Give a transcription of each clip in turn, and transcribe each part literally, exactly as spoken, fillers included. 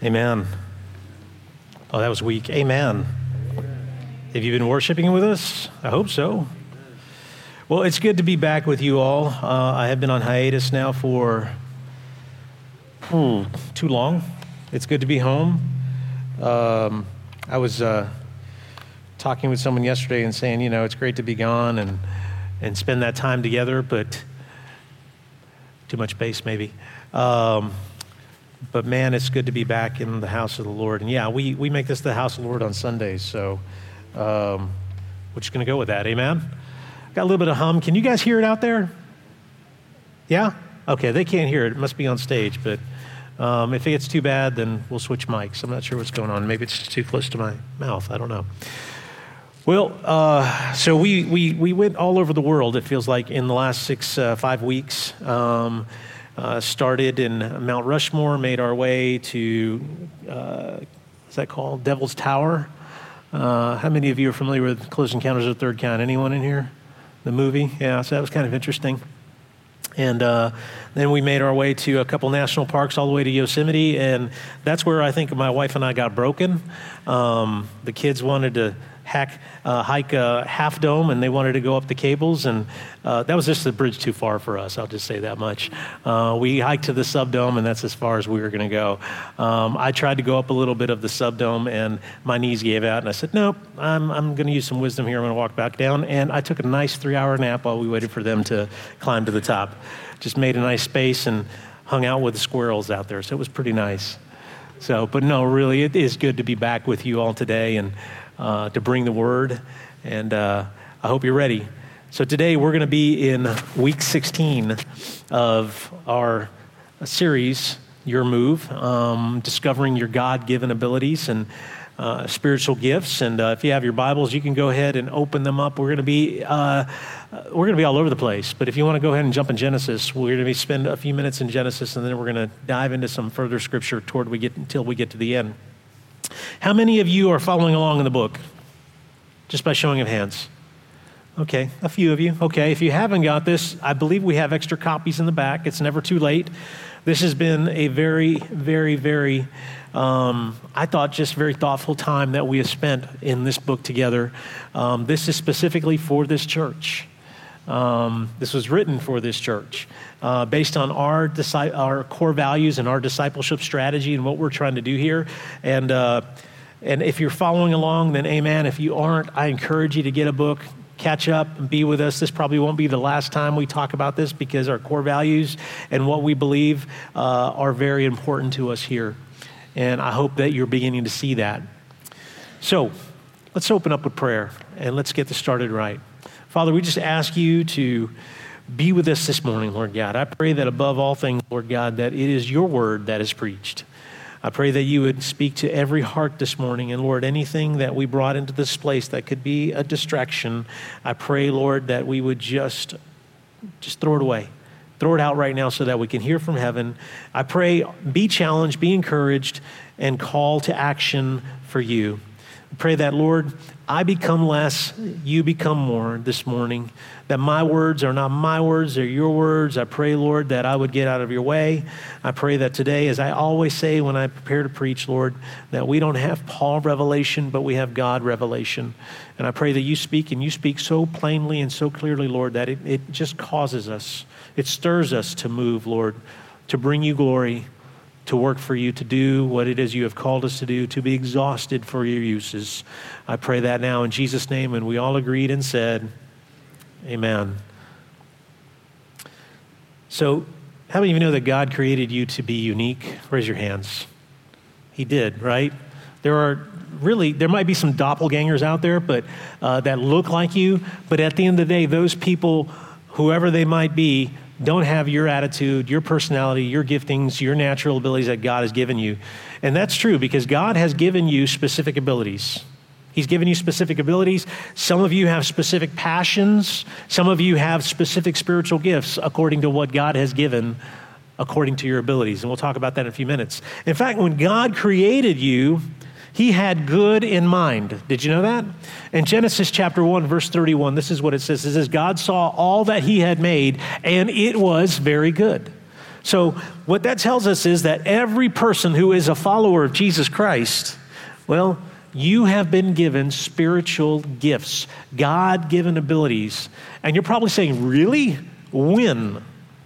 Amen. Oh, that was weak. Amen. Have you been worshiping with us? I hope so. Well, it's good to be back with you all. Uh, I have been on hiatus now for hmm, too long. It's good to be home. Um, I was uh, talking with someone yesterday and saying, you know, it's great to be gone and, and spend that time together, but too much space maybe. Um, but man, it's good to be back in the house of the Lord. And yeah, we, we make this the house of the Lord on Sundays, so um, we're just going to go with that. Amen? Got a little bit of hum. Can you guys hear it out there? Yeah? Okay, they can't hear it. It must be on stage, but um, if it gets too bad, then we'll switch mics. I'm not sure what's going on. Maybe it's just too close to my mouth. I don't know. Well, uh, so we, we, we went all over the world, it feels like, in the last six, uh, five weeks. Um, uh, started in Mount Rushmore, made our way to, uh, what's that called? Devil's Tower. Uh, how many of you are familiar with Close Encounters of the Third Kind? Anyone in here? The movie? Yeah, so that was kind of interesting. And uh, then we made our way to a couple national parks all the way to Yosemite, and that's where I think my wife and I got broken. Um, the kids wanted to hack, uh, hike a Half Dome, and they wanted to go up the cables, and uh, that was just the bridge too far for us, I'll just say that much. Uh, we hiked to the Subdome, and that's as far as we were going to go. Um, I tried to go up a little bit of the Subdome, and my knees gave out, and I said, nope, I'm, I'm going to use some wisdom here. I'm going to walk back down, and I took a nice three-hour nap while we waited for them to climb to the top. Just made a nice space and hung out with the squirrels out there, so it was pretty nice. So, but no, really, it is good to be back with you all today, and Uh, to bring the word, and uh, I hope you're ready. So today we're going to be in week sixteen of our series, Your Move, um, discovering your God-given abilities and uh, spiritual gifts. And uh, if you have your Bibles, you can go ahead and open them up. We're going to be uh, we're going to be all over the place. But if you want to go ahead and jump in Genesis, we're going to be spend a few minutes in Genesis, and then we're going to dive into some further scripture toward we get until we get to the end. How many of you are following along in the book? Just by showing of hands. Okay, a few of you. Okay, if you haven't got this, I believe we have extra copies in the back. It's never too late. This has been a very, very, very, um, I thought, just very thoughtful time that we have spent in this book together. Um, this is specifically for this church. Um, this was written for this church uh, based on our disi- our core values and our discipleship strategy and what we're trying to do here. And uh, and if you're following along, then amen. If you aren't, I encourage you to get a book, catch up, and be with us. This probably won't be the last time we talk about this because our core values and what we believe uh, are very important to us here. And I hope that you're beginning to see that. So let's open up with prayer and let's get this started right. Father, we just ask you to be with us this morning, Lord God. I pray that above all things, Lord God, that it is your word that is preached. I pray that you would speak to every heart this morning. And Lord, anything that we brought into this place that could be a distraction, I pray, Lord, that we would just, just throw it away. Throw it out right now so that we can hear from heaven. I pray, be challenged, be encouraged, and call to action for you. I pray that, Lord, I become less, you become more this morning, that my words are not my words, they're your words. I pray, Lord, that I would get out of your way. I pray that today, as I always say when I prepare to preach, Lord, that we don't have Paul revelation, but we have God revelation. And I pray that you speak, and you speak so plainly and so clearly, Lord, that it, it just causes us, it stirs us to move, Lord, to bring you glory, to work for you, to do what it is you have called us to do, to be exhausted for your uses. I pray that now in Jesus' name, and we all agreed and said, amen. So, how many of you know that God created you to be unique? Raise your hands. He did, right? There are really, there might be some doppelgangers out there, but uh, that look like you, but at the end of the day, those people, whoever they might be, don't have your attitude, your personality, your giftings, your natural abilities that God has given you. And that's true because God has given you specific abilities. He's given you specific abilities. Some of you have specific passions. Some of you have specific spiritual gifts according to what God has given according to your abilities. And we'll talk about that in a few minutes. In fact, when God created you, he had good in mind. Did you know that? In Genesis chapter one, verse thirty-one, this is what it says. It says, God saw all that he had made, and it was very good. So what that tells us is that every person who is a follower of Jesus Christ, well, you have been given spiritual gifts, God-given abilities. And you're probably saying, really? When?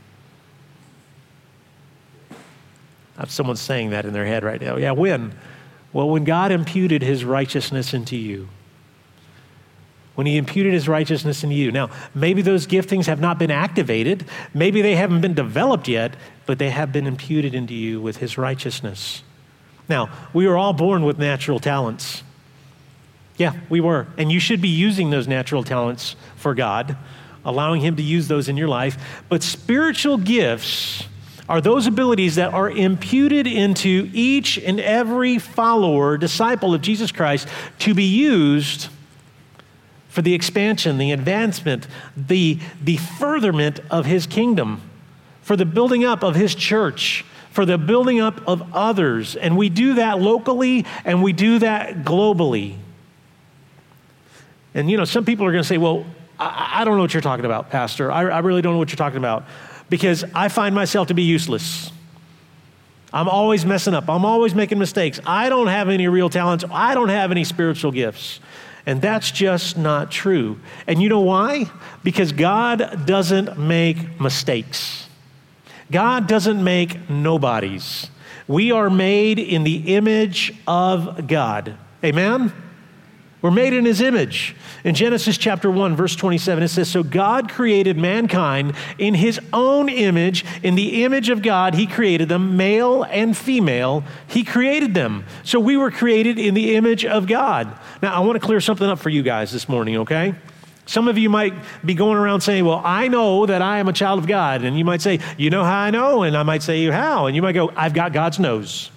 Someone's saying that in their head right now. Yeah, when? Well, when God imputed his righteousness into you. When he imputed his righteousness into you. Now, maybe those giftings have not been activated. Maybe they haven't been developed yet, but they have been imputed into you with his righteousness. Now, we were all born with natural talents. Yeah, we were. And you should be using those natural talents for God, allowing him to use those in your life. But spiritual gifts are those abilities that are imputed into each and every follower, disciple of Jesus Christ, to be used for the expansion, the advancement, the, the furtherment of his kingdom, for the building up of his church, for the building up of others. And we do that locally and we do that globally. And you know, some people are going to say, well, I, I don't know what you're talking about, Pastor. I, I really don't know what you're talking about, because I find myself to be useless. I'm always messing up. I'm always making mistakes. I don't have any real talents. I don't have any spiritual gifts. And that's just not true. And you know why? Because God doesn't make mistakes. God doesn't make nobodies. We are made in the image of God. Amen? We're made in his image. In Genesis chapter one, verse twenty-seven, it says, so God created mankind in his own image. In the image of God, he created them, male and female. He created them. So we were created in the image of God. Now, I want to clear something up for you guys this morning, okay? Some of you might be going around saying, well, I know that I am a child of God. And you might say, you know how I know? And I might say, how? And you might go, I've got God's nose.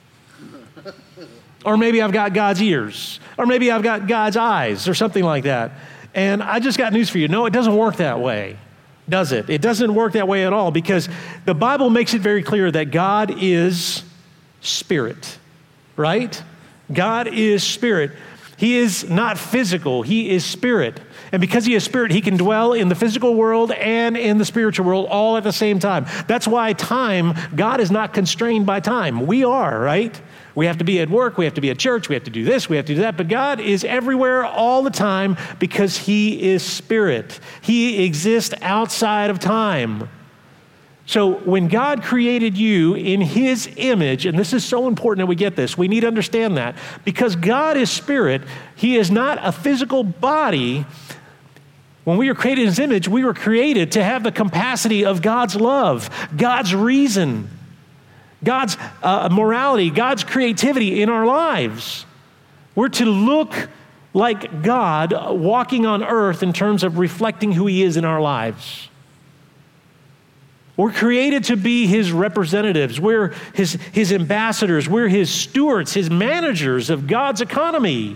Or maybe I've got God's ears. Or maybe I've got God's eyes or something like that. And I just got news for you. No, it doesn't work that way, does it? It doesn't work that way at all, because the Bible makes it very clear that God is spirit, right? God is spirit. He is not physical. He is spirit. And because he is spirit, he can dwell in the physical world and in the spiritual world all at the same time. That's why time, God is not constrained by time. We are, right? We have to be at work, we have to be at church, we have to do this, we have to do that. But God is everywhere all the time because he is spirit. He exists outside of time. So when God created you in his image, and this is so important that we get this, we need to understand that. Because God is spirit, he is not a physical body. When we were created in his image, we were created to have the capacity of God's love, God's reason, God's uh, morality, God's creativity in our lives. We're to look like God walking on earth in terms of reflecting who he is in our lives. We're created to be his representatives. We're his, his ambassadors. We're his stewards, his managers of God's economy.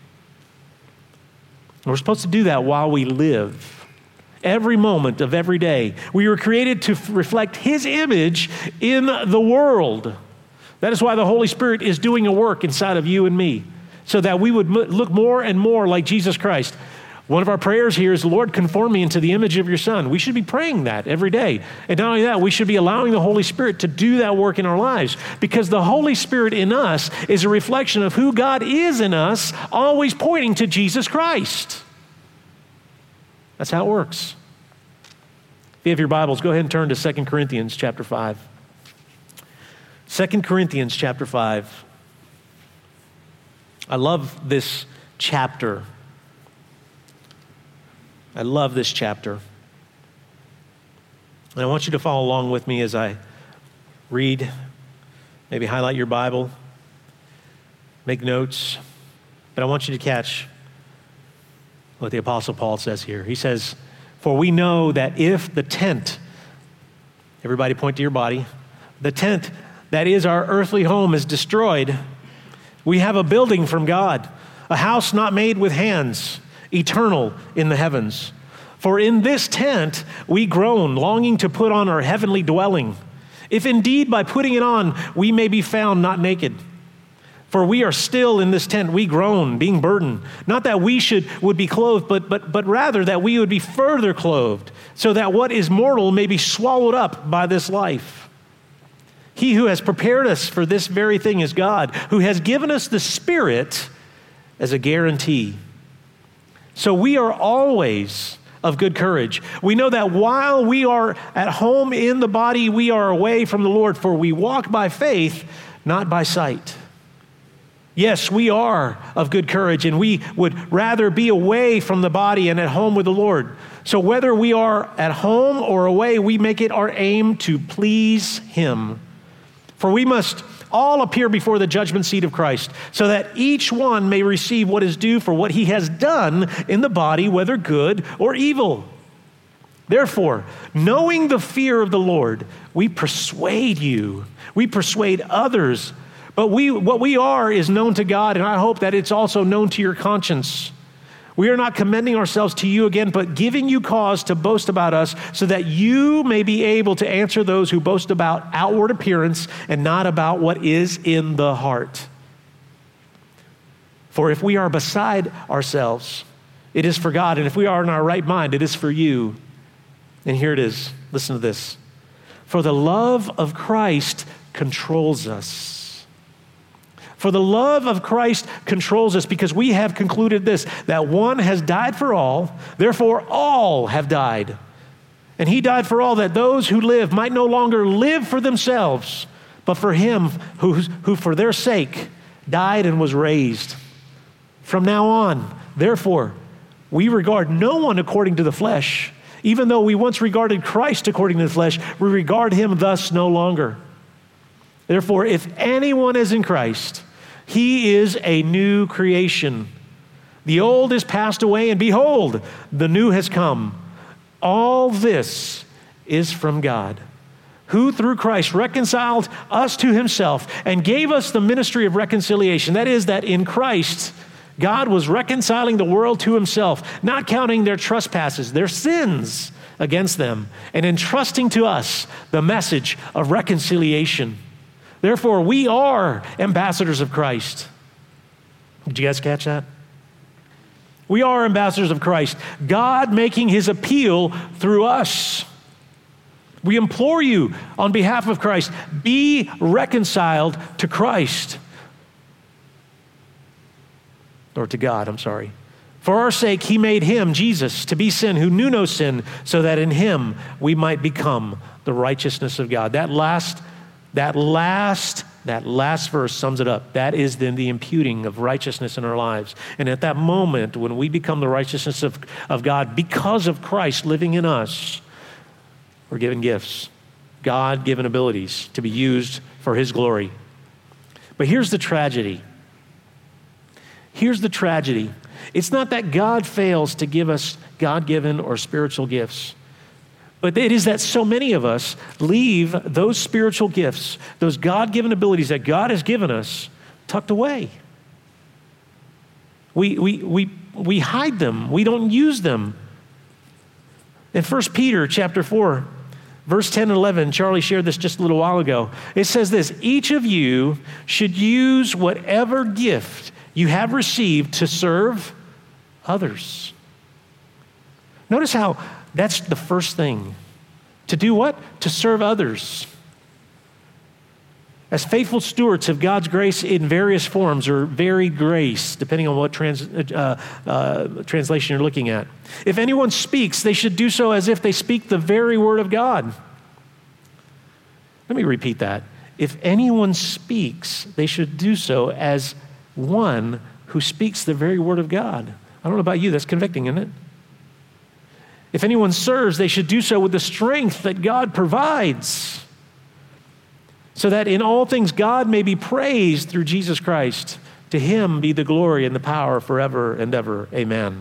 And we're supposed to do that while we live. Every moment of every day. We were created to f- reflect his image in the world. That is why the Holy Spirit is doing a work inside of you and me, so that we would m- look more and more like Jesus Christ. One of our prayers here is, Lord, conform me into the image of your Son. We should be praying that every day. And not only that, we should be allowing the Holy Spirit to do that work in our lives, because the Holy Spirit in us is a reflection of who God is in us, always pointing to Jesus Christ. That's how it works. If you have your Bibles, go ahead and turn to Second Corinthians chapter five. Second Corinthians chapter five. I love this chapter. I love this chapter. And I want you to follow along with me as I read, maybe highlight your Bible, make notes. But I want you to catch what the Apostle Paul says here. He says, for we know that if the tent, everybody point to your body, the tent that is our earthly home is destroyed, we have a building from God, a house not made with hands, eternal in the heavens. For in this tent we groan, longing to put on our heavenly dwelling, if indeed by putting it on we may be found not naked. For we are still in this tent, we groan, being burdened. Not that we should would be clothed, but, but, but rather that we would be further clothed, so that what is mortal may be swallowed up by this life. He who has prepared us for this very thing is God, who has given us the Spirit as a guarantee. So we are always of good courage. We know that while we are at home in the body, we are away from the Lord, for we walk by faith, not by sight. Yes, we are of good courage, and we would rather be away from the body and at home with the Lord. So whether we are at home or away, we make it our aim to please Him. For we must all appear before the judgment seat of Christ, so that each one may receive what is due for what he has done in the body, whether good or evil. Therefore, knowing the fear of the Lord, we persuade you, we persuade others, but we what we are is known to God, and I hope that it's also known to your conscience. We are not commending ourselves to you again, but giving you cause to boast about us, so that you may be able to answer those who boast about outward appearance and not about what is in the heart. For if we are beside ourselves, it is for God, and if we are in our right mind, it is for you. And here it is. Listen to this. For the love of Christ controls us. For the love of Christ controls us, because we have concluded this, that one has died for all, therefore all have died. And he died for all, that those who live might no longer live for themselves, but for him who, who for their sake died and was raised. From now on, therefore, we regard no one according to the flesh. Even though we once regarded Christ according to the flesh, we regard him thus no longer. Therefore, if anyone is in Christ, he is a new creation. The old is passed away, and behold, the new has come. All this is from God, who through Christ reconciled us to himself and gave us the ministry of reconciliation. That is, that in Christ, God was reconciling the world to himself, not counting their trespasses, their sins against them, and entrusting to us the message of reconciliation. Therefore, we are ambassadors of Christ. Did you guys catch that? We are ambassadors of Christ, God making his appeal through us. We implore you on behalf of Christ, be reconciled to Christ. Or to God, I'm sorry. For our sake, he made him, Jesus, to be sin who knew no sin, so that in him we might become the righteousness of God. That last That last, that last verse sums it up. That is then the imputing of righteousness in our lives. And at that moment, when we become the righteousness of, of God because of Christ living in us, we're given gifts, God-given abilities to be used for his glory. But here's the tragedy. Here's the tragedy. It's not that God fails to give us God-given or spiritual gifts. But it is that so many of us leave those spiritual gifts, those God-given abilities that God has given us, tucked away. We, we, we, we hide them. We don't use them. In First Peter chapter four, verse ten and eleven, Charlie shared this just a little while ago. It says this, each of you should use whatever gift you have received to serve others. Notice how that's the first thing. To do what? To serve others. As faithful stewards of God's grace in various forms or varied grace, depending on what trans, uh, uh, translation you're looking at. If anyone speaks, they should do so as if they speak the very word of God. Let me repeat that. If anyone speaks, they should do so as one who speaks the very word of God. I don't know about you, that's convicting, isn't it? If anyone serves, they should do so with the strength that God provides, so that in all things God may be praised through Jesus Christ. To him be the glory and the power forever and ever. Amen.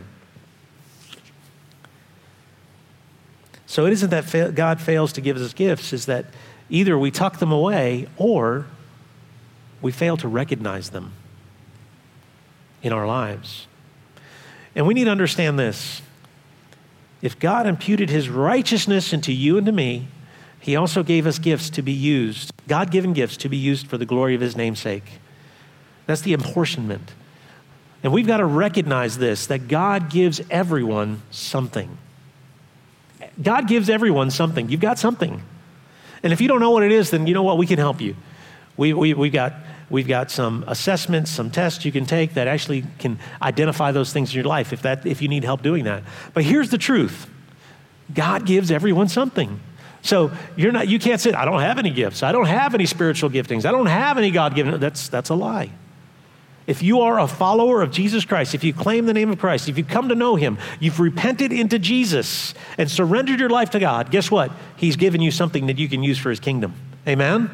So it isn't that fa- God fails to give us gifts, it's that either we tuck them away or we fail to recognize them in our lives. And we need to understand this. If God imputed his righteousness into you and to me, he also gave us gifts to be used, God-given gifts to be used for the glory of his namesake. That's the apportionment. And we've got to recognize this, that God gives everyone something. God gives everyone something. You've got something. And if you don't know what it is, then you know what? We can help you. We, we, we got, we've got some assessments, some tests you can take that actually can identify those things in your life if, that, if you need help doing that. But here's the truth. God gives everyone something. So you're not, you can't say, I don't have any gifts. I don't have any spiritual giftings. I don't have any God-given. That's, that's a lie. If you are a follower of Jesus Christ, if you claim the name of Christ, if you come to know him, you've repented into Jesus and surrendered your life to God, guess what? He's given you something that you can use for his kingdom. Amen?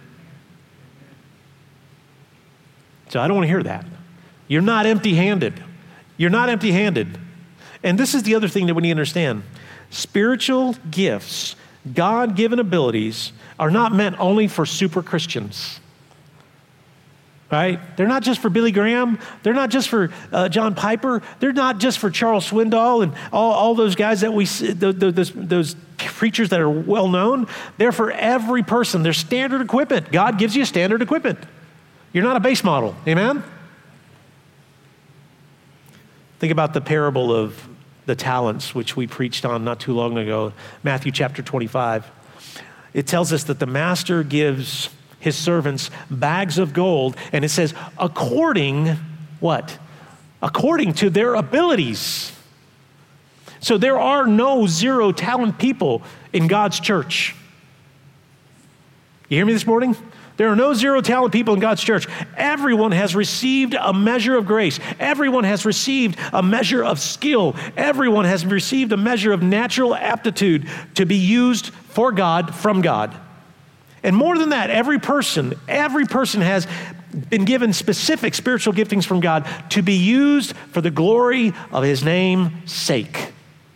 So I don't want to hear that. You're not empty-handed. You're not empty-handed. And this is the other thing that we need to understand. Spiritual gifts, God-given abilities, are not meant only for super Christians. Right? They're not just for Billy Graham. They're not just for uh, John Piper. They're not just for Charles Swindoll and all, all those guys that we, those, those preachers that are well known. They're for every person. They're standard equipment. God gives you standard equipment. You're not a base model. Amen? Think about the parable of the talents, which we preached on not too long ago, Matthew chapter twenty-five. It tells us that the master gives his servants bags of gold, and it says, according, what? According to their abilities. So there are no zero talent people in God's church. You hear me this morning? There are no zero talent people in God's church. Everyone has received a measure of grace. Everyone has received a measure of skill. Everyone has received a measure of natural aptitude to be used for God, from God. And more than that, every person, every person has been given specific spiritual giftings from God to be used for the glory of his name's sake.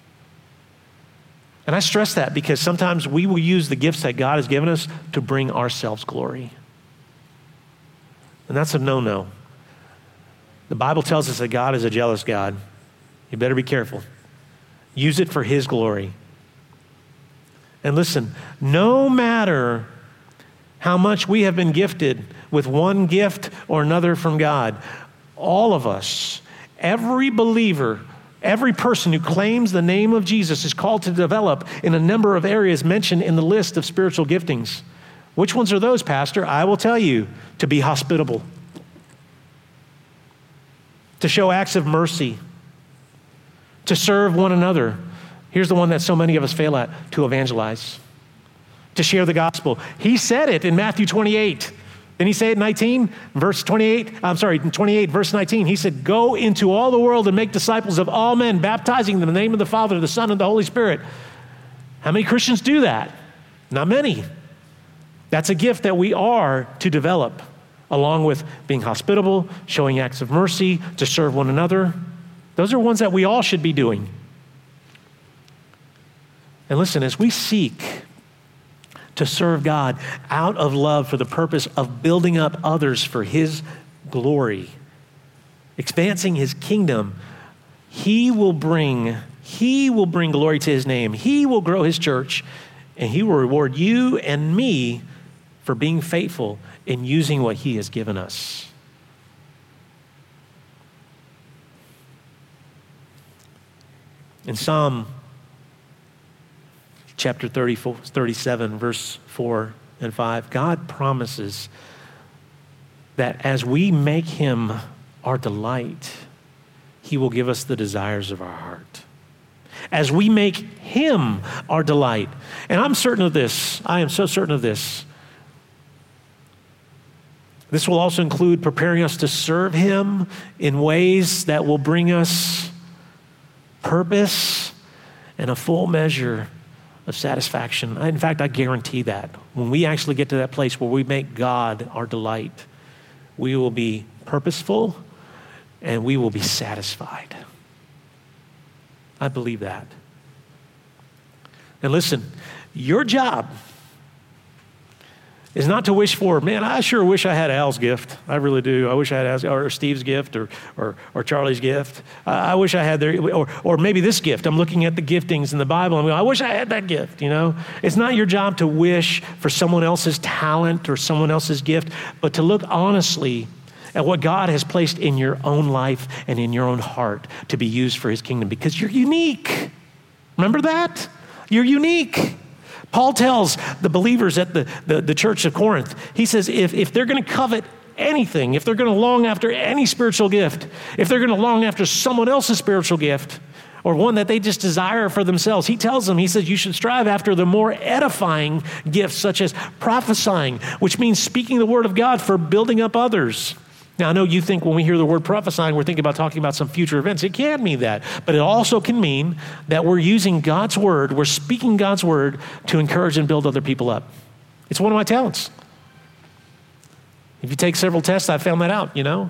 And I stress that because sometimes we will use the gifts that God has given us to bring ourselves glory. And that's a no-no. The Bible tells us that God is a jealous God. You better be careful. Use it for his glory. And listen, no matter how much we have been gifted with one gift or another from God, all of us, every believer, every person who claims the name of Jesus is called to develop in a number of areas mentioned in the list of spiritual giftings. Which ones are those, Pastor? I will tell you. To be hospitable, to show acts of mercy, to serve one another. Here's the one that so many of us fail at, to evangelize, to share the gospel. He said it in Matthew twenty-eight. Didn't he say it in nineteen? Verse twenty-eight, I'm sorry, twenty-eight, verse nineteen. He said, go into all the world and make disciples of all men, baptizing them in the name of the Father, the Son, and the Holy Spirit. How many Christians do that? Not many. That's a gift that we are to develop, along with being hospitable, showing acts of mercy, to serve one another. Those are ones that we all should be doing. And listen, as we seek to serve God out of love for the purpose of building up others for his glory, expanding his kingdom, he will bring, he will bring glory to his name. He will grow his church, and he will reward you and me for being faithful in using what he has given us. In Psalm chapter thirty-four, thirty-seven, verse four and five, God promises that as we make him our delight, he will give us the desires of our heart. As we make him our delight. And I'm certain of this. I am so certain of this. This will also include preparing us to serve him in ways that will bring us purpose and a full measure of satisfaction. In fact, I guarantee that when we actually get to that place where we make God our delight, we will be purposeful and we will be satisfied. I believe that. And listen, your job is not to wish for, man, I sure wish I had Al's gift. I really do. I wish I had Al's, or Steve's gift, or or, or Charlie's gift. I, I wish I had their, or or maybe this gift. I'm looking at the giftings in the Bible. I'm going, I wish I had that gift, you know? It's not your job to wish for someone else's talent or someone else's gift, but to look honestly at what God has placed in your own life and in your own heart to be used for his kingdom, because you're unique. Remember that? You're unique. Paul tells the believers at the, the, the church of Corinth, he says, if, if they're going to covet anything, if they're going to long after any spiritual gift, if they're going to long after someone else's spiritual gift, or one that they just desire for themselves, he tells them, he says, you should strive after the more edifying gifts, such as prophesying, which means speaking the word of God for building up others. Now, I know you think when we hear the word prophesying, we're thinking about talking about some future events. It can mean that, but it also can mean that we're using God's word, we're speaking God's word to encourage and build other people up. It's one of my talents. If you take several tests, I found that out, you know.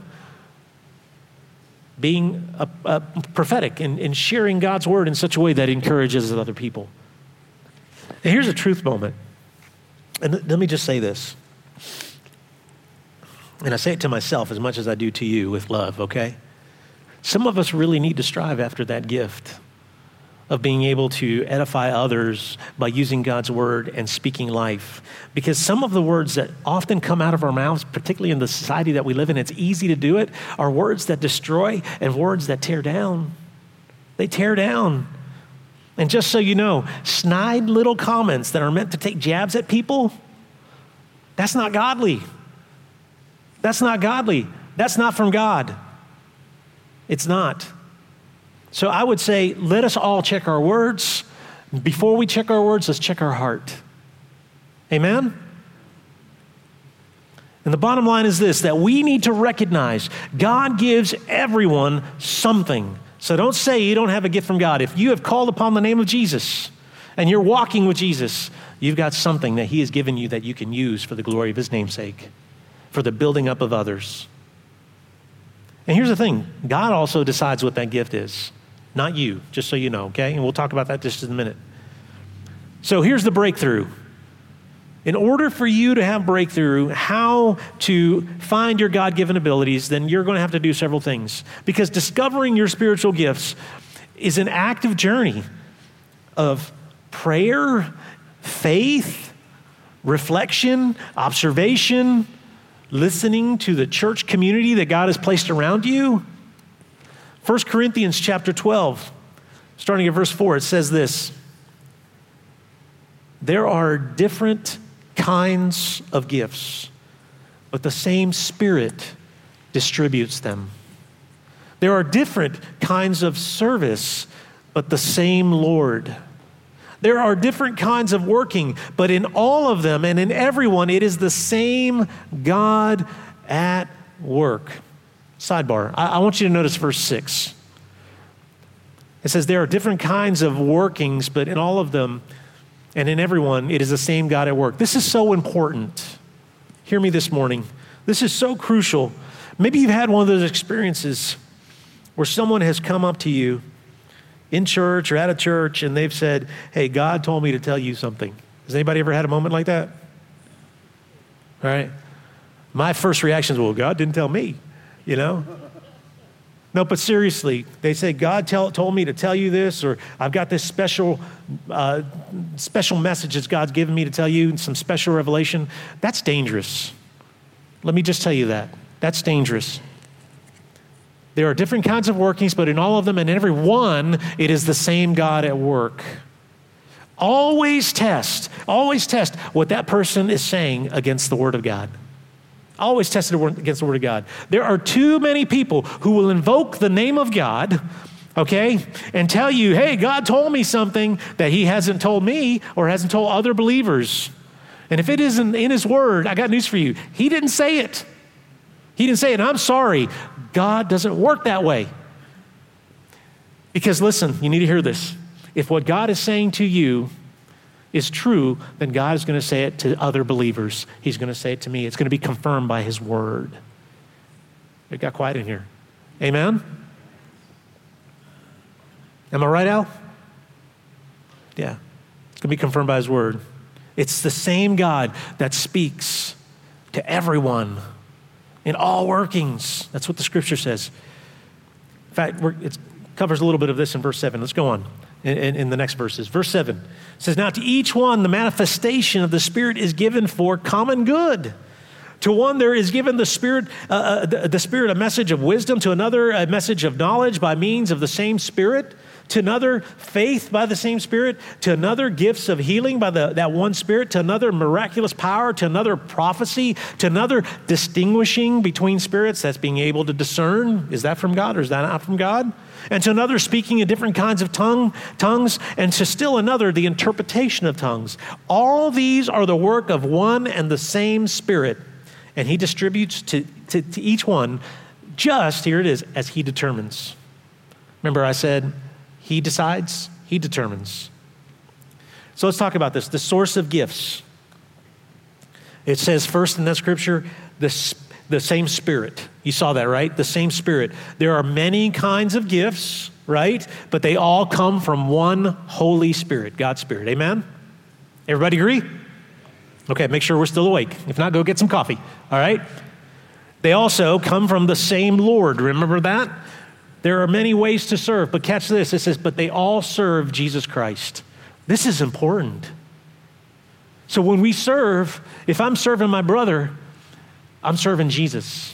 Being a, a prophetic and, and sharing God's word in such a way that encourages other people. And here's a truth moment. And th- let me just say this. And I say it to myself as much as I do to you with love, okay? Some of us really need to strive after that gift of being able to edify others by using God's word and speaking life. Because some of the words that often come out of our mouths, particularly in the society that we live in, it's easy to do it, are words that destroy and words that tear down. They tear down. And just so you know, snide little comments that are meant to take jabs at people, that's not godly. That's not godly. That's not from God. It's not. So I would say, let us all check our words. Before we check our words, let's check our heart. Amen? And the bottom line is this, that we need to recognize God gives everyone something. So don't say you don't have a gift from God. If you have called upon the name of Jesus and you're walking with Jesus, you've got something that he has given you that you can use for the glory of his namesake, for the building up of others. And here's the thing, God also decides what that gift is, not you, just so you know, okay? And we'll talk about that just in a minute. So here's the breakthrough. In order for you to have breakthrough, how to find your God-given abilities, then you're going to have to do several things. Because discovering your spiritual gifts is an active journey of prayer, faith, reflection, observation, listening to the church community that God has placed around you. First Corinthians chapter twelve, starting at verse four, it says this, there are different kinds of gifts, but the same Spirit distributes them. There are different kinds of service, but the same Lord. There are different kinds of working, but in all of them and in everyone, it is the same God at work. Sidebar, I, I want you to notice verse six. It says, there are different kinds of workings, but in all of them and in everyone, it is the same God at work. This is so important. Hear me this morning. This is so crucial. Maybe you've had one of those experiences where someone has come up to you in church or at a church, and they've said, hey, God told me to tell you something. Has anybody ever had a moment like that? All right. My first reaction is, well, God didn't tell me, you know? No, but seriously, they say, God tell, told me to tell you this, or I've got this special uh, special message that God's given me to tell you, some special revelation. That's dangerous. Let me just tell you that. That's dangerous. There are different kinds of workings, but in all of them and in every one, it is the same God at work. Always test, always test what that person is saying against the Word of God. Always test it against the Word of God. There are too many people who will invoke the name of God, okay, and tell you, hey, God told me something that he hasn't told me or hasn't told other believers. And if it isn't in his Word, I got news for you. He didn't say it. He didn't say it. And I'm sorry. God doesn't work that way. Because listen, you need to hear this. If what God is saying to you is true, then God is going to say it to other believers. He's going to say it to me. It's going to be confirmed by his word. It got quiet in here. Amen? Am I right, Al? Yeah. It's going to be confirmed by his word. It's the same God that speaks to everyone in all workings. That's what the scripture says. In fact, we're, it covers a little bit of this in verse seven. Let's go on in, in, in the next verses. Verse seven says, now to each one the manifestation of the Spirit is given for common good. To one there is given the Spirit, uh, the, the Spirit a message of wisdom, to another a message of knowledge by means of the same Spirit, to another faith by the same Spirit, to another gifts of healing by the, that one Spirit, to another miraculous power, to another prophecy, to another distinguishing between spirits, that's being able to discern, is that from God or is that not from God? And to another speaking in different kinds of tongue, tongues, and to still another the interpretation of tongues. All these are the work of one and the same Spirit, and he distributes to, to, to each one just, here it is, as he determines. Remember I said, he decides, he determines. So let's talk about this, the source of gifts. It says first in that scripture, the, the same Spirit. You saw that, right? The same Spirit. There are many kinds of gifts, right? But they all come from one Holy Spirit, God's Spirit. Amen? Everybody agree? Okay, make sure we're still awake. If not, go get some coffee, all right? They also come from the same Lord. Remember that? There are many ways to serve, but catch this. It says, but they all serve Jesus Christ. This is important. So when we serve, if I'm serving my brother, I'm serving Jesus.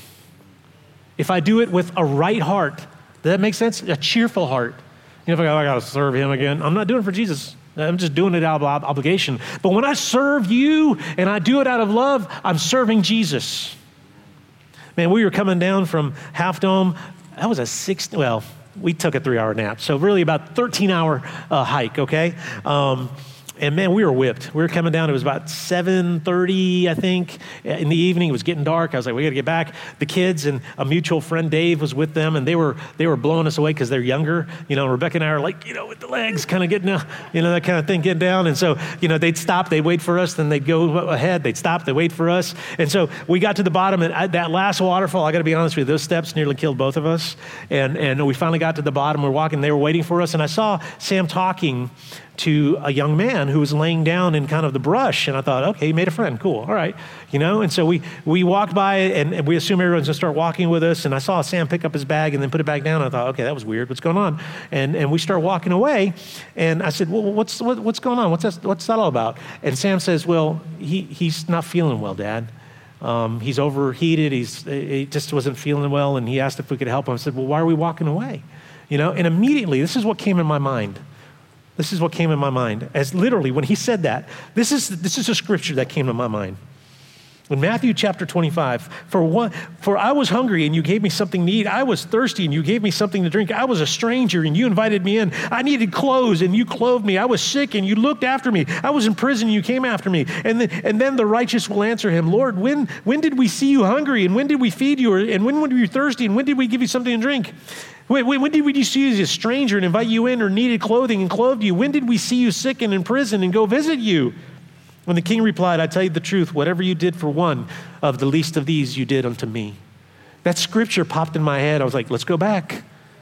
If I do it with a right heart, does that make sense? A cheerful heart. You know, if I go, I got to serve him again, I'm not doing it for Jesus. I'm just doing it out of obligation. But when I serve you and I do it out of love, I'm serving Jesus. Man, we were coming down from Half Dome. That was a six, well, we took a three hour nap. So really about thirteen hour uh, hike, okay? Um, and man, we were whipped. We were coming down, it was about seven thirty, I think, in the evening. It was getting dark. I was like, we gotta get back. The kids and a mutual friend, Dave, was with them, and they were they were blowing us away because they're younger. You know, Rebecca and I are like, you know, with the legs kind of getting, you know, that kind of thing, getting down. And so, you know, they'd stop, they'd wait for us, then they'd go ahead, they'd stop, they'd wait for us. And so we got to the bottom, and I, that last waterfall, I gotta be honest with you, those steps nearly killed both of us. And, and we finally got to the bottom, we're walking, they were waiting for us, and I saw Sam talking to a young man who was laying down in kind of the brush. And I thought, okay, he made a friend, cool, all right. You know, and so we we walked by and, and we assume everyone's gonna start walking with us. And I saw Sam pick up his bag and then put it back down. I thought, okay, that was weird, what's going on? And and we start walking away. And I said, well, what's what, what's going on? What's that, what's that all about? And Sam says, well, he he's not feeling well, Dad. Um, he's overheated, he's he just wasn't feeling well, and he asked if we could help him. I said, well, why are we walking away? You know, and immediately, this is what came in my mind. This is what came in my mind. As literally, when he said that, this is this is a scripture that came to my mind. In Matthew chapter twenty-five, for one, for I was hungry and you gave me something to eat. I was thirsty and you gave me something to drink. I was a stranger and you invited me in. I needed clothes and you clothed me. I was sick and you looked after me. I was in prison and you came after me. And then, and then the righteous will answer him, Lord, when when did we see you hungry and when did we feed you? And when were you thirsty and when did we give you something to drink? When, when did we see you as a stranger and invite you in, or needed clothing and clothed you? When did we see you sick and in prison and go visit you? When the king replied, I tell you the truth, whatever you did for one of the least of these, you did unto me. That scripture popped in my head. I was like, let's go back.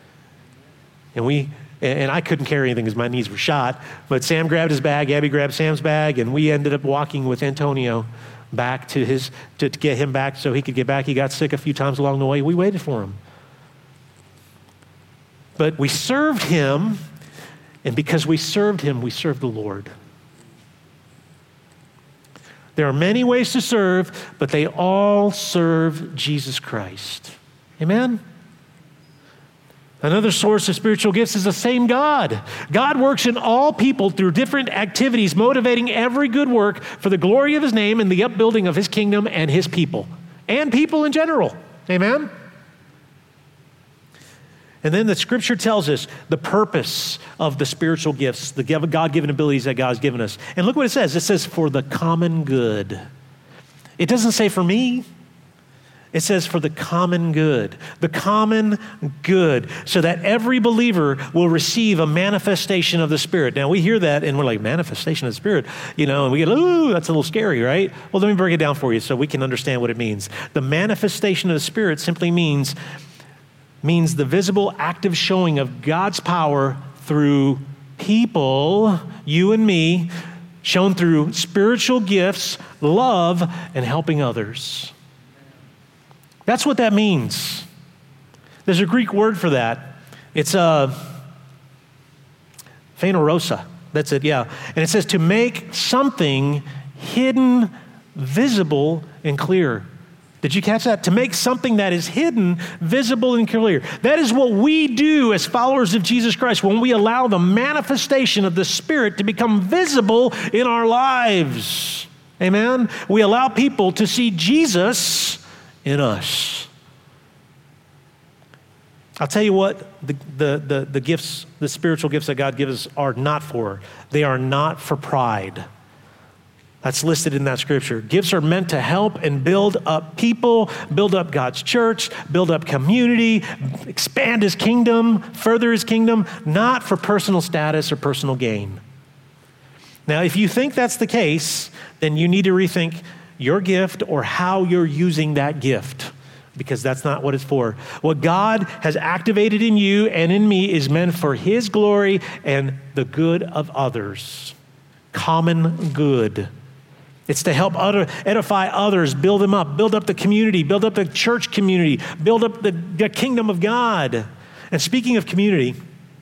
And we, and I couldn't carry anything because my knees were shot, but Sam grabbed his bag, Abby grabbed Sam's bag, and we ended up walking with Antonio back to his, to, to get him back so he could get back. He got sick a few times along the way. We waited for him. But we served him, and because we served him, we served the Lord. There are many ways to serve, but they all serve Jesus Christ. Amen? Another source of spiritual gifts is the same God. God works in all people through different activities, motivating every good work for the glory of his name and the upbuilding of his kingdom and his people, and people in general. Amen? And then the scripture tells us the purpose of the spiritual gifts, the God-given abilities that God's given us. And look what it says. It says for the common good. It doesn't say for me. It says for the common good. The common good. So that every believer will receive a manifestation of the Spirit. Now we hear that and we're like, manifestation of the Spirit. You know, and we get, ooh, that's a little scary, right? Well, let me break it down for you so we can understand what it means. The manifestation of the Spirit simply means means the visible, active showing of God's power through people, you and me, shown through spiritual gifts, love, and helping others. That's what that means. There's a Greek word for that. It's a phanerosa. That's it, yeah. And it says to make something hidden, visible, and clear. Did you catch that? To make something that is hidden visible and clear. That is what we do as followers of Jesus Christ when we allow the manifestation of the Spirit to become visible in our lives. Amen? We allow people to see Jesus in us. I'll tell you what the, the, the, the gifts, the spiritual gifts that God gives us are not for. They are not for pride. That's listed in that scripture. Gifts are meant to help and build up people, build up God's church, build up community, expand his kingdom, further his kingdom, not for personal status or personal gain. Now, if you think that's the case, then you need to rethink your gift or how you're using that gift, because that's not what it's for. What God has activated in you and in me is meant for his glory and the good of others. Common good. It's to help other, edify others, build them up, build up the community, build up the church community, build up the, the kingdom of God. And speaking of community,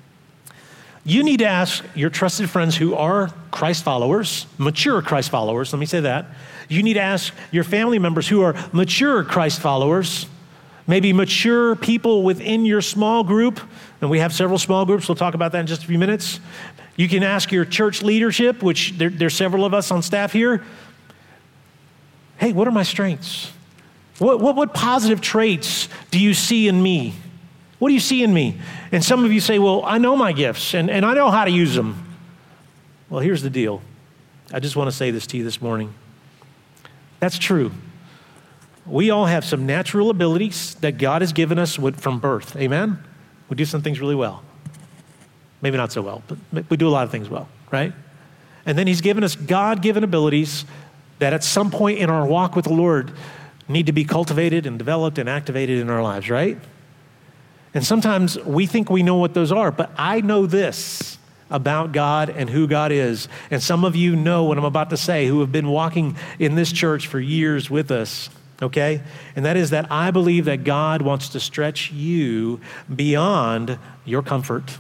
you need to ask your trusted friends who are Christ followers, mature Christ followers, let me say that. You need to ask your family members who are mature Christ followers, maybe mature people within your small group, and we have several small groups. We'll talk about that in just a few minutes. You can ask your church leadership, which there, there's several of us on staff here. Hey, what are my strengths? What, what, what positive traits do you see in me? What do you see in me? And some of you say, well, I know my gifts, and, and I know how to use them. Well, here's the deal. I just want to say this to you this morning. That's true. We all have some natural abilities that God has given us with, from birth. Amen? We do some things really well. Maybe not so well, but we do a lot of things well, right? And then he's given us God-given abilities that at some point in our walk with the Lord need to be cultivated and developed and activated in our lives, right? And sometimes we think we know what those are, but I know this about God and who God is. And some of you know what I'm about to say who have been walking in this church for years with us, okay? And that is that I believe that God wants to stretch you beyond your comfort.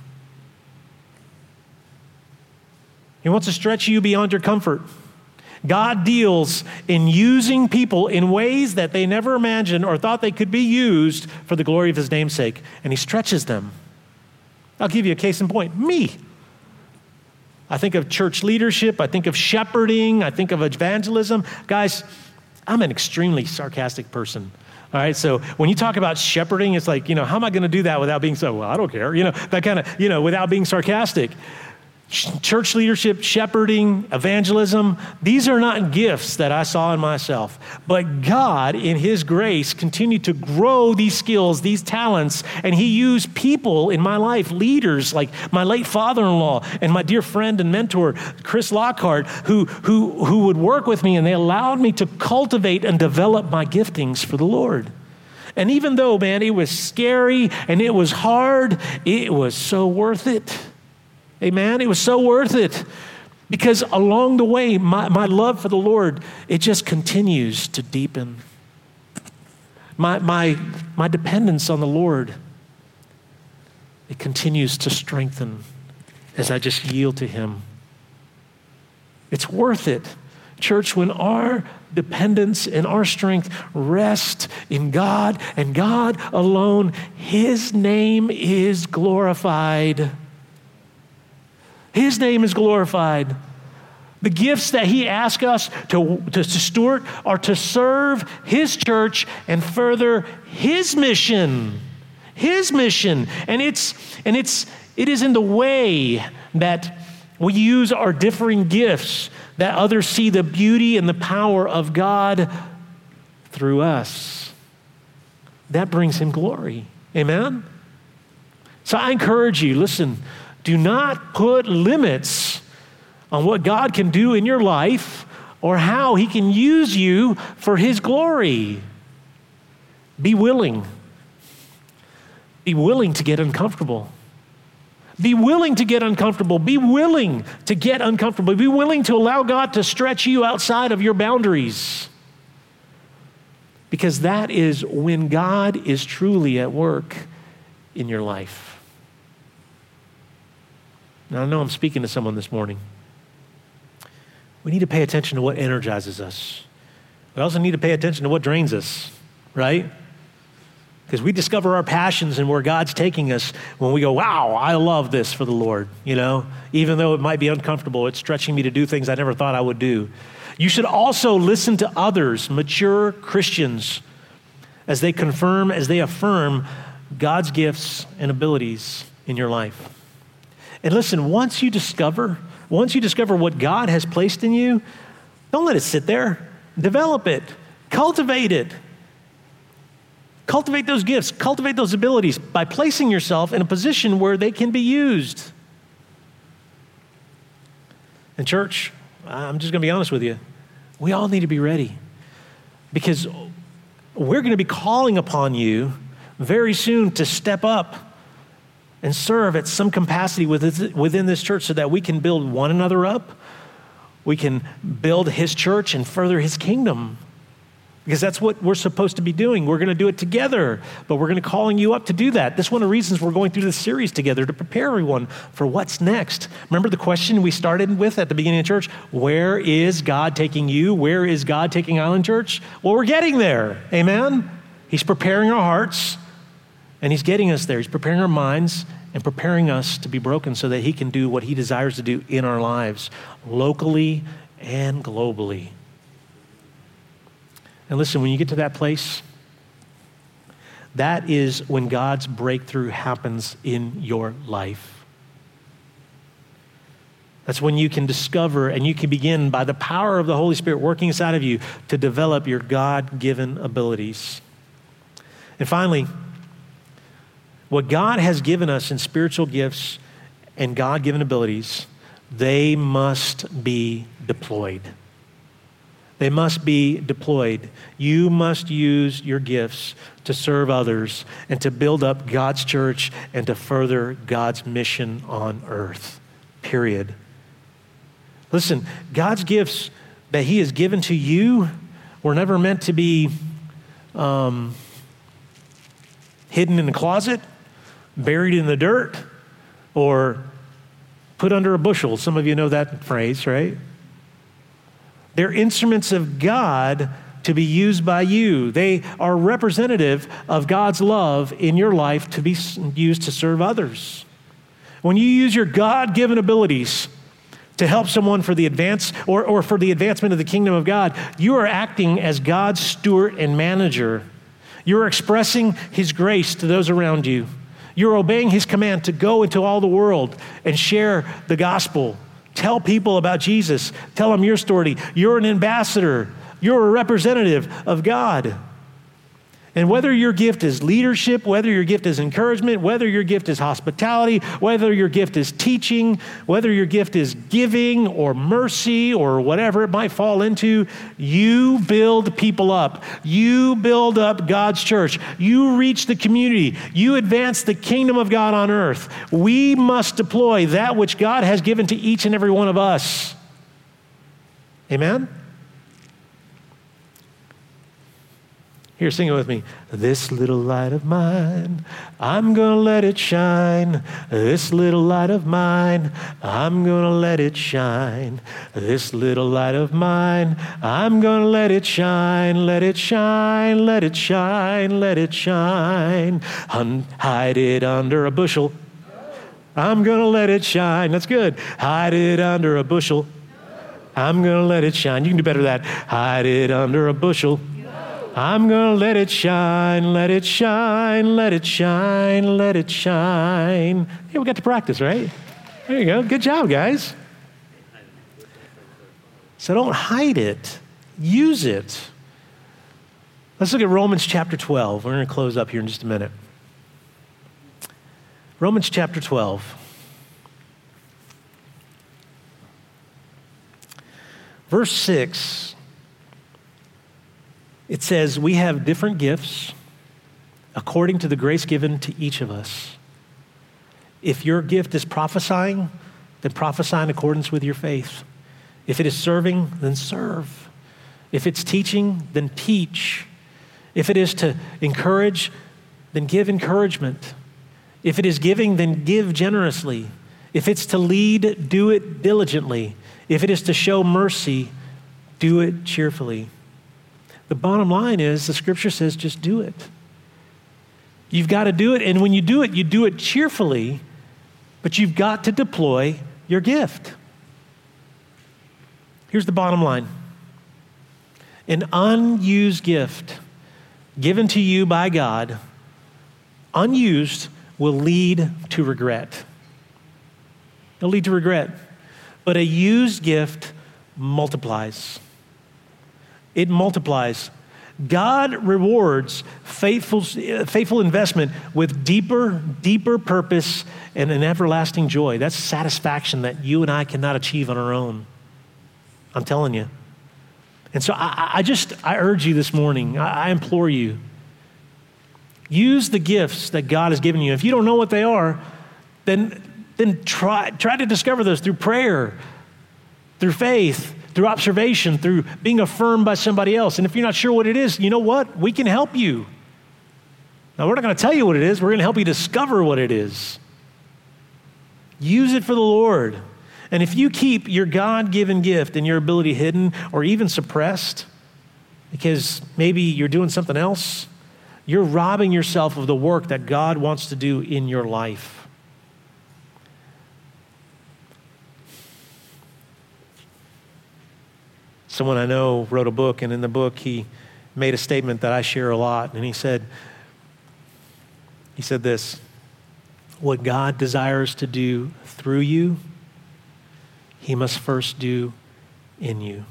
He wants to stretch you beyond your comfort. God deals in using people in ways that they never imagined or thought they could be used for the glory of his namesake, and he stretches them. I'll give you a case in point. Me. I think of church leadership. I think of shepherding. I think of evangelism. Guys, I'm an extremely sarcastic person. All right, so when you talk about shepherding, it's like, you know, how am I going to do that without being so, well, I don't care, you know, that kind of, you know, without being sarcastic. Church leadership, shepherding, evangelism, these are not gifts that I saw in myself. But God, in his grace, continued to grow these skills, these talents, and he used people in my life, leaders like my late father-in-law and my dear friend and mentor, Chris Lockhart, who, who, who would work with me, and they allowed me to cultivate and develop my giftings for the Lord. And even though, man, it was scary and it was hard, it was so worth it. Amen. It was so worth it because along the way, my, my love for the Lord, it just continues to deepen. My, my, my dependence on the Lord, it continues to strengthen as I just yield to him. It's worth it. Church, when our dependence and our strength rest in God and God alone, his name is glorified. His name is glorified. The gifts that he asks us to, to, to steward are to serve his church and further his mission. His mission. And it's and it's it is in the way that we use our differing gifts that others see the beauty and the power of God through us. That brings him glory. Amen? So I encourage you, listen, do not put limits on what God can do in your life or how he can use you for his glory. Be willing. Be willing to get uncomfortable. Be willing to get uncomfortable. Be willing to get uncomfortable. Be willing to allow God to stretch you outside of your boundaries. Because that is when God is truly at work in your life. Now, I know I'm speaking to someone this morning. We need to pay attention to what energizes us. We also need to pay attention to what drains us. right? Because we discover our passions and where God's taking us when we go, wow, I love this for the Lord, you know? Even though it might be uncomfortable, it's stretching me to do things I never thought I would do. You should also listen to others, mature Christians, as they confirm, as they affirm God's gifts and abilities in your life. And listen, once you discover, once you discover what God has placed in you, don't let it sit there. Develop it. Cultivate it. Cultivate those gifts. Cultivate those abilities by placing yourself in a position where they can be used. And church, I'm just going to be honest with you. We all need to be ready because we're going to be calling upon you very soon to step up and serve at some capacity within this church so that we can build one another up. We can build his church and further his kingdom because that's what we're supposed to be doing. We're going to do it together, but we're going to calling you up to do that. That's one of the reasons we're going through this series together to prepare everyone for what's next. Remember the question we started with at the beginning of church? Where is God taking you? Where is God taking Island Church? Well, we're getting there. Amen? He's preparing our hearts and he's getting us there. He's preparing our minds and preparing us to be broken so that he can do what he desires to do in our lives, locally and globally. And listen, when you get to that place, that is when God's breakthrough happens in your life. That's when you can discover and you can begin by the power of the Holy Spirit working inside of you to develop your God-given abilities. And finally, what God has given us in spiritual gifts and God-given abilities, they must be deployed. They must be deployed. You must use your gifts to serve others and to build up God's church and to further God's mission on earth, period. Listen, God's gifts that he has given to you were never meant to be um, hidden in the closet, buried in the dirt, or put under a bushel. Some of you know that phrase, right? They're instruments of God to be used by you. They are representative of God's love in your life to be used to serve others. When you use your God-given abilities to help someone for the advance or, or for the advancement of the kingdom of God, you are acting as God's steward and manager. You're expressing his grace to those around you. You're obeying his command to go into all the world and share the gospel. Tell people about Jesus. Tell them your story. You're an ambassador. You're a representative of God. And whether your gift is leadership, whether your gift is encouragement, whether your gift is hospitality, whether your gift is teaching, whether your gift is giving or mercy or whatever it might fall into, you build people up. You build up God's church. You reach the community. You advance the kingdom of God on earth. We must deploy that which God has given to each and every one of us. Amen? Here, sing it with me. This little light of mine, I'm gonna let it shine. This little light of mine, I'm gonna let it shine. This little light of mine, I'm gonna let it shine. Let it shine, let it shine, let it shine. Un- hide it under a bushel. I'm gonna let it shine. That's good. Hide it under a bushel. I'm gonna let it shine. You can do better than that. Hide it under a bushel. I'm gonna let it shine, let it shine, let it shine, let it shine. Hey, we got to practice, right? There you go. Good job, guys. So don't hide it. Use it. Let's look at Romans chapter twelve. We're going to close up here in just a minute. Romans chapter twelve. Verse six. It says, we have different gifts according to the grace given to each of us. If your gift is prophesying, then prophesy in accordance with your faith. If it is serving, then serve. If it's teaching, then teach. If it is to encourage, then give encouragement. If it is giving, then give generously. If it's to lead, do it diligently. If it is to show mercy, do it cheerfully. The bottom line is the scripture says just do it. You've got to do it, and when you do it, you do it cheerfully, but you've got to deploy your gift. Here's the bottom line. An unused gift given to you by God, unused, will lead to regret. It'll lead to regret. But a used gift multiplies. It multiplies. God rewards faithful, faithful investment with deeper, deeper purpose and an everlasting joy. That's satisfaction that you and I cannot achieve on our own. I'm telling you. And so I, I just, I urge you this morning, I, I implore you, use the gifts that God has given you. If you don't know what they are, then, then try, try to discover those through prayer, through faith, through observation, through being affirmed by somebody else. And if you're not sure what it is, you know what? We can help you. Now, we're not going to tell you what it is. We're going to help you discover what it is. Use it for the Lord. And if you keep your God-given gift and your ability hidden or even suppressed because maybe you're doing something else, you're robbing yourself of the work that God wants to do in your life. Someone I know wrote a book, and in the book he made a statement that I share a lot, and he said, he said this, what God desires to do through you, He must first do in you.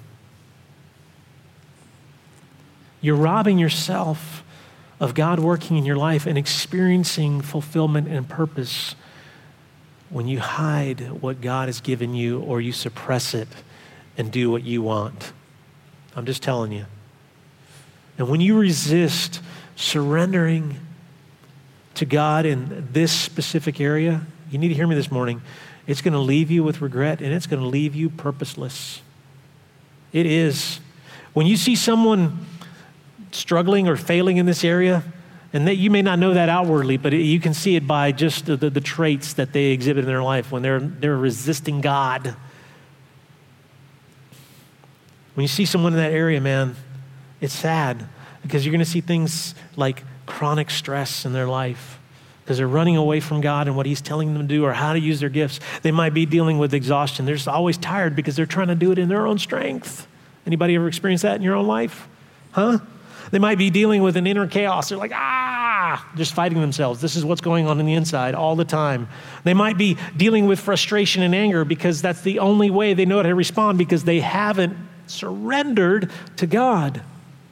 You're robbing yourself of God working in your life and experiencing fulfillment and purpose when you hide what God has given you or you suppress it and do what you want. I'm just telling you. And when you resist surrendering to God in this specific area, you need to hear me this morning, it's going to leave you with regret and it's going to leave you purposeless. It is. When you see someone struggling or failing in this area, and that you may not know that outwardly, but it, you can see it by just the, the, the traits that they exhibit in their life when they're, they're resisting God. When you see someone in that area, man, it's sad because you're going to see things like chronic stress in their life because they're running away from God and what He's telling them to do or how to use their gifts. They might be dealing with exhaustion. They're just always tired because they're trying to do it in their own strength. Anybody ever experienced that in your own life? Huh? They might be dealing with an inner chaos. They're like, ah, just fighting themselves. This is what's going on in the inside all the time. They might be dealing with frustration and anger because that's the only way they know how to respond because they haven't surrendered to God.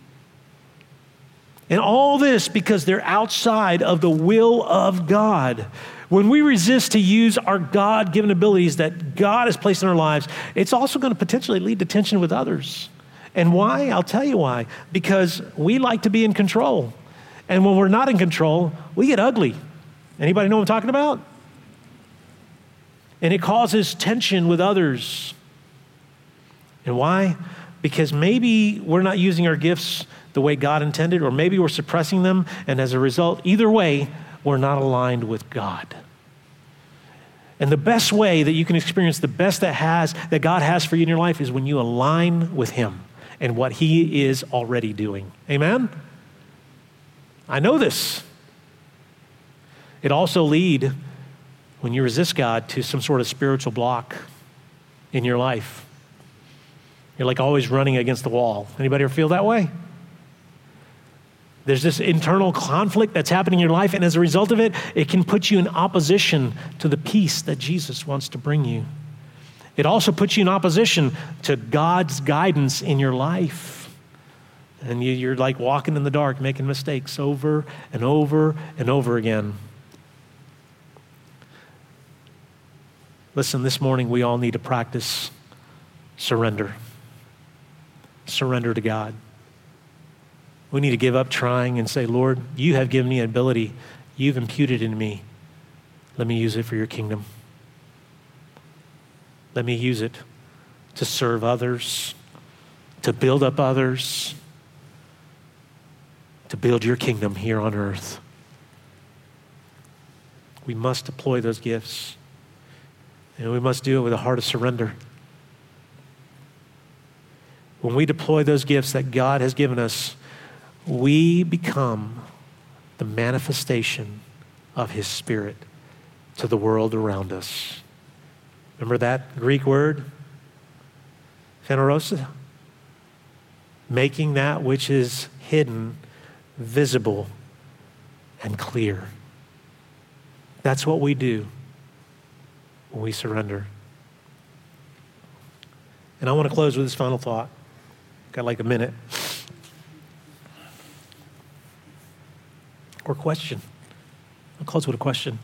And all this because they're outside of the will of God. When we resist to use our God-given abilities that God has placed in our lives, it's also going to potentially lead to tension with others. And why? I'll tell you why. Because we like to be in control. And when we're not in control, we get ugly. Anybody know what I'm talking about? And it causes tension with others. And why? Because maybe we're not using our gifts the way God intended, or maybe we're suppressing them, and as a result, either way, we're not aligned with God. And the best way that you can experience the best that has that God has for you in your life is when you align with Him and what He is already doing. Amen? I know this. It also lead, when you resist God, to some sort of spiritual block in your life. You're like always running against the wall. Anybody ever feel that way? There's this internal conflict that's happening in your life, and as a result of it, it can put you in opposition to the peace that Jesus wants to bring you. It also puts you in opposition to God's guidance in your life. And you, you're like walking in the dark, making mistakes over and over and over again. Listen, this morning we all need to practice surrender. Surrender to God. We need to give up trying and say, Lord, you have given me an ability. You've imputed in me. Let me use it for your kingdom. Let me use it to serve others, to build up others, to build your kingdom here on earth. We must deploy those gifts, and we must do it with a heart of surrender. When we deploy those gifts that God has given us, we become the manifestation of his Spirit to the world around us. Remember that Greek word? Phanerosa? Making that which is hidden visible and clear. That's what we do when we surrender. And I want to close with this final thought. Got like a minute. Or question. I'll close with a question.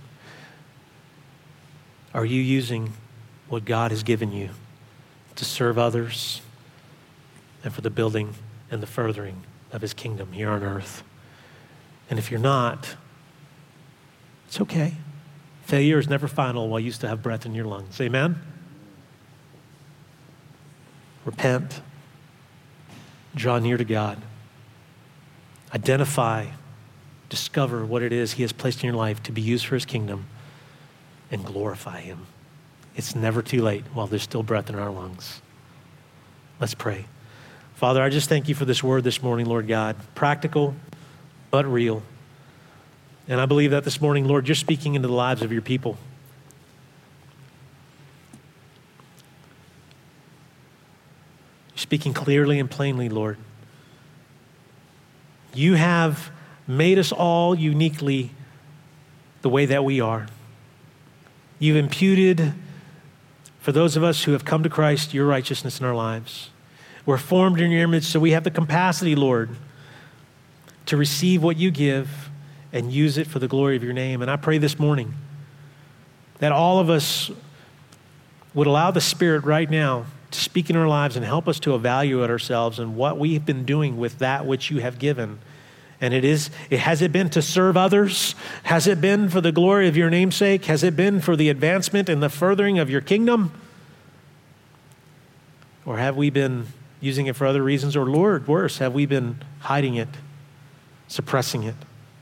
Are you using what God has given you to serve others and for the building and the furthering of his kingdom here on earth? And if you're not, it's okay. Failure is never final while you still have breath in your lungs. Amen? Repent. Draw near to God. Identify, discover what it is he has placed in your life to be used for his kingdom, and glorify him. It's never too late while there's still breath in our lungs. Let's pray. Father, I just thank you for this word this morning, Lord God. Practical, but real. And I believe that this morning, Lord, you're speaking into the lives of your people. You're speaking clearly and plainly, Lord. You have made us all uniquely the way that we are. You've imputed, for those of us who have come to Christ, your righteousness in our lives. We're formed in your image, so we have the capacity, Lord, to receive what you give and use it for the glory of your name. And I pray this morning that all of us would allow the Spirit right now to speak in our lives and help us to evaluate ourselves and what we've been doing with that which you have given. And it is, it, has it been to serve others? Has it been for the glory of your namesake? Has it been for the advancement and the furthering of your kingdom? Or have we been using it for other reasons? Or Lord, worse, have we been hiding it, suppressing it?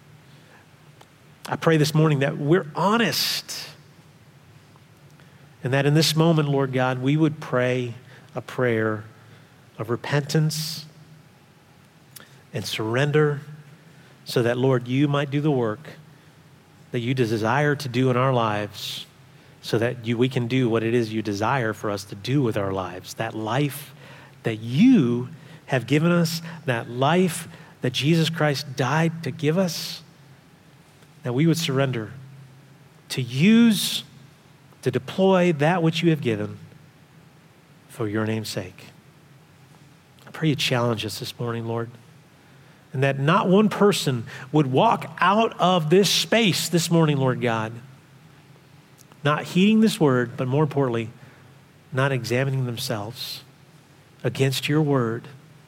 I pray this morning that we're honest and that in this moment, Lord God, we would pray a prayer of repentance and surrender so that, Lord, you might do the work that you desire to do in our lives so that you, we can do what it is you desire for us to do with our lives, that life that you have given us, that life that Jesus Christ died to give us, that we would surrender to use, to deploy that which you have given for your name's sake. I pray you challenge us this morning, Lord, and that not one person would walk out of this space this morning, Lord God, not heeding this word, but more importantly, not examining themselves against your word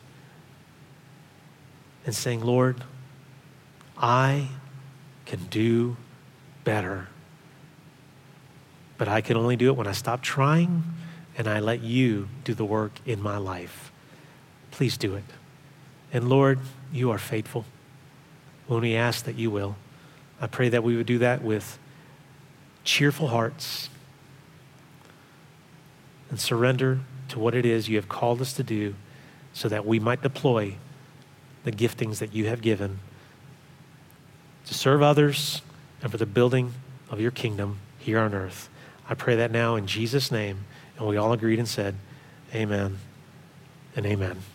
and saying, Lord, I can do better. But I can only do it when I stop trying and I let you do the work in my life. Please do it. And Lord, you are faithful when we ask that you will. I pray that we would do that with cheerful hearts and surrender to what it is you have called us to do so that we might deploy the giftings that you have given to serve others and for the building of your kingdom here on earth. I pray that now in Jesus' name. And we all agreed and said, amen and amen.